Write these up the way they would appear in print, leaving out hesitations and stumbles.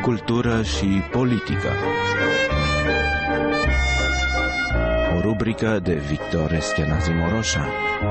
cultură și politică. O rubrică de Victor Eschenazi Moroșan.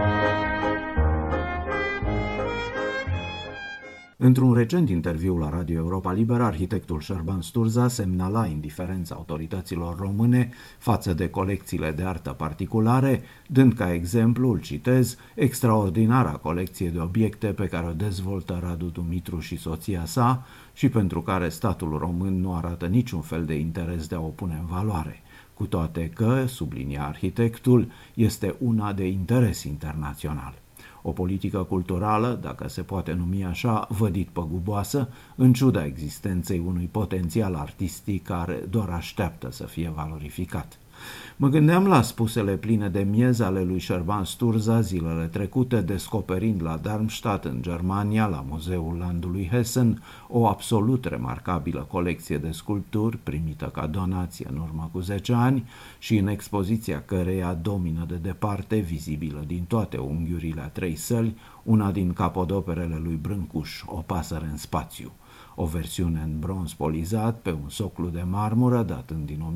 Într-un recent interviu la Radio Europa Liberă, arhitectul Șerban Sturza semnala indiferența autorităților române față de colecțiile de artă particulare, dând ca exemplu, îl citez, extraordinara colecție de obiecte pe care o dezvoltă Radu Dumitru și soția sa și pentru care statul român nu arată niciun fel de interes de a o pune în valoare, cu toate că, sublinia arhitectul, este una de interes internațional. O politică culturală, dacă se poate numi așa, vădit păguboasă, în ciuda existenței unui potențial artistic care doar așteaptă să fie valorificat. Mă gândeam la spusele pline de miez ale lui Șerban Sturza zilele trecute, descoperind la Darmstadt, în Germania, la Muzeul Landului Hessen, o absolut remarcabilă colecție de sculpturi primită ca donație în urmă cu 10 ani și în expoziția căreia domină de departe, vizibilă din toate unghiurile a 3 săli, una din capodoperele lui Brâncuș, O pasăre în spațiu. O versiune în bronz polizat pe un soclu de marmură datând din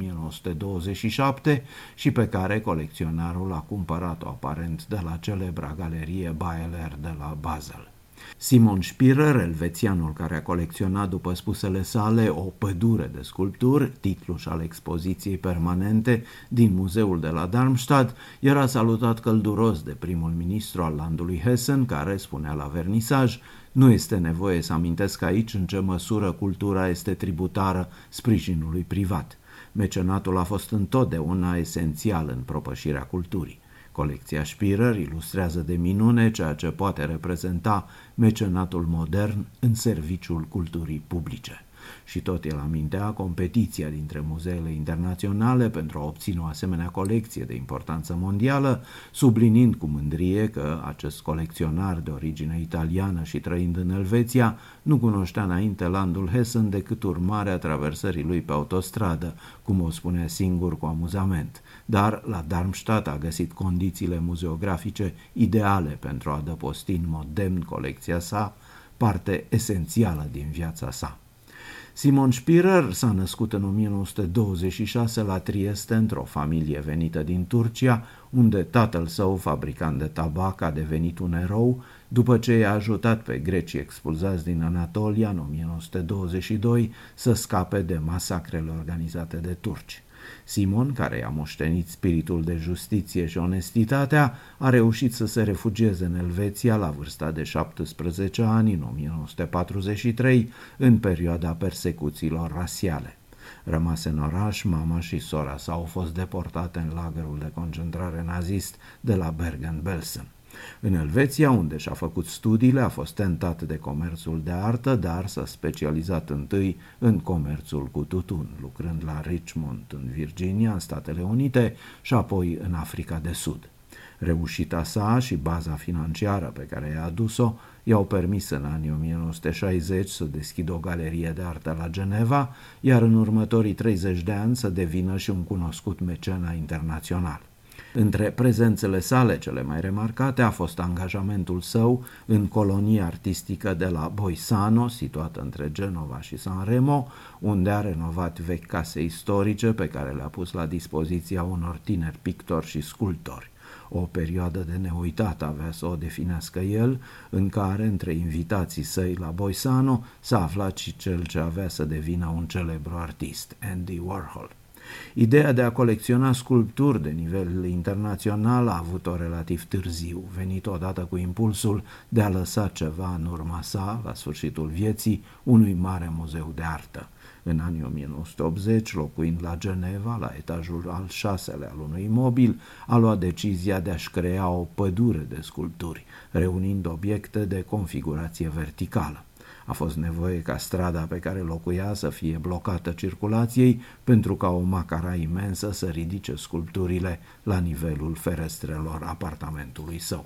1927 și pe care colecționarul a cumpărat-o aparent de la celebra galerie Baeler de la Basel. Simon Spirer, elvețianul care a colecționat, după spusele sale, o pădure de sculpturi, titluș al expoziției permanente din muzeul de la Darmstadt, era salutat călduros de primul ministru al landului Hessen, care spunea la vernisaj: nu este nevoie să amintesc aici în ce măsură cultura este tributară sprijinului privat. Mecenatul a fost întotdeauna esențial în propășirea culturii. Colecția Spirer ilustrează de minune ceea ce poate reprezenta mecenatul modern în serviciul culturii publice. Și tot el amintea competiția dintre muzeele internaționale pentru a obține o asemenea colecție de importanță mondială, subliniind cu mândrie că acest colecționar de origine italiană și trăind în Elveția nu cunoștea înainte landul Hessen decât urmare a traversării lui pe autostradă, cum o spunea singur cu amuzament. Dar la Darmstadt a găsit condițiile muzeografice ideale pentru a adăposti în mod demn colecția sa, parte esențială din viața sa. Simon Spirer s-a născut în 1926 la Trieste, într-o familie venită din Turcia, unde tatăl său, fabricant de tabac, a devenit un erou după ce i-a ajutat pe grecii expulzați din Anatolia în 1922 să scape de masacrele organizate de turci. Simon, care i-a moștenit spiritul de justiție și onestitatea, a reușit să se refugieze în Elveția la vârsta de 17 ani, în 1943, în perioada persecuțiilor rasiale. Rămase în oraș, mama și sora sa au fost deportate în lagărul de concentrare nazist de la Bergen-Belsen. În Elveția, unde și-a făcut studiile, a fost tentat de comerțul de artă, dar s-a specializat întâi în comerțul cu tutun, lucrând la Richmond, în Virginia, în Statele Unite, și apoi în Africa de Sud. Reușita sa și baza financiară pe care i-a adus-o i-au permis în anii 1960 să deschidă o galerie de artă la Geneva, iar în următorii 30 de ani să devină și un cunoscut mecenă internațional. Între prezențele sale cele mai remarcate a fost angajamentul său în colonia artistică de la Boisano, situată între Genova și Sanremo, unde a renovat vechi case istorice pe care le-a pus la dispoziția unor tineri pictori și sculptori. O perioadă de neuitat avea să o definească el, în care, între invitații săi la Boisano, s-a aflat și cel ce avea să devină un celebru artist, Andy Warhol. Ideea de a colecționa sculpturi de nivel internațional a avut-o relativ târziu, venit odată cu impulsul de a lăsa ceva în urma sa, la sfârșitul vieții, unui mare muzeu de artă. În anii 1980, locuind la Geneva, la etajul al 6-lea al unui imobil, a luat decizia de a-și crea o pădure de sculpturi, reunind obiecte de configurație verticală. A fost nevoie ca strada pe care locuia să fie blocată circulației pentru ca o macara imensă să ridice sculpturile la nivelul ferestrelor apartamentului său.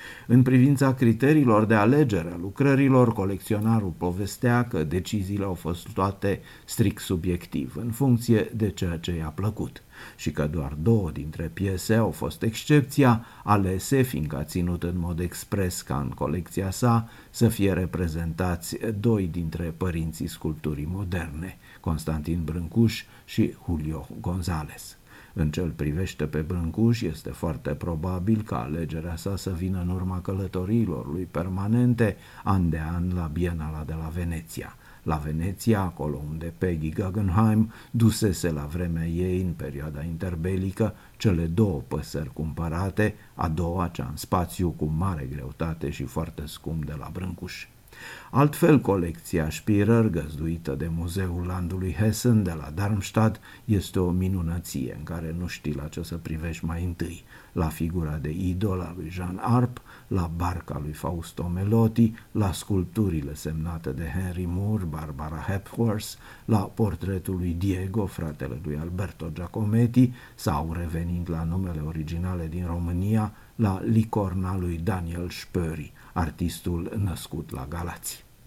În privința criteriilor de alegere a lucrărilor, colecționarul povestea că deciziile au fost luate strict subiectiv, în funcție de ceea ce i-a plăcut, și că doar 2 dintre piese au fost excepția, alese fiindcă a ținut în mod expres ca în colecția sa să fie reprezentați 2 dintre părinții sculpturii moderne, Constantin Brâncuș și Julio González. În ce îl privește pe Brâncuș, este foarte probabil ca alegerea sa să vină în urma călătoriilor lui permanente, an de an, la Bienala de la Veneția. La Veneția, acolo unde Peggy Guggenheim dusese la vremea ei, în perioada interbelică, cele 2 păsări cumpărate, a doua, cea în spațiu, cu mare greutate și foarte scump de la Brâncuș. Altfel, colecția Spirer, găzduită de Muzeul Landului Hessen de la Darmstadt, este o minunăție în care nu știi la ce să privești mai întâi: la figura de idol a lui Jean Arp, la barca lui Fausto Melotti, la sculpturile semnate de Henry Moore, Barbara Hepworth, la portretul lui Diego, fratele lui Alberto Giacometti, sau, revenind la numele originale din România, la Licorna lui Daniel Spöri, artistul născut la Galați.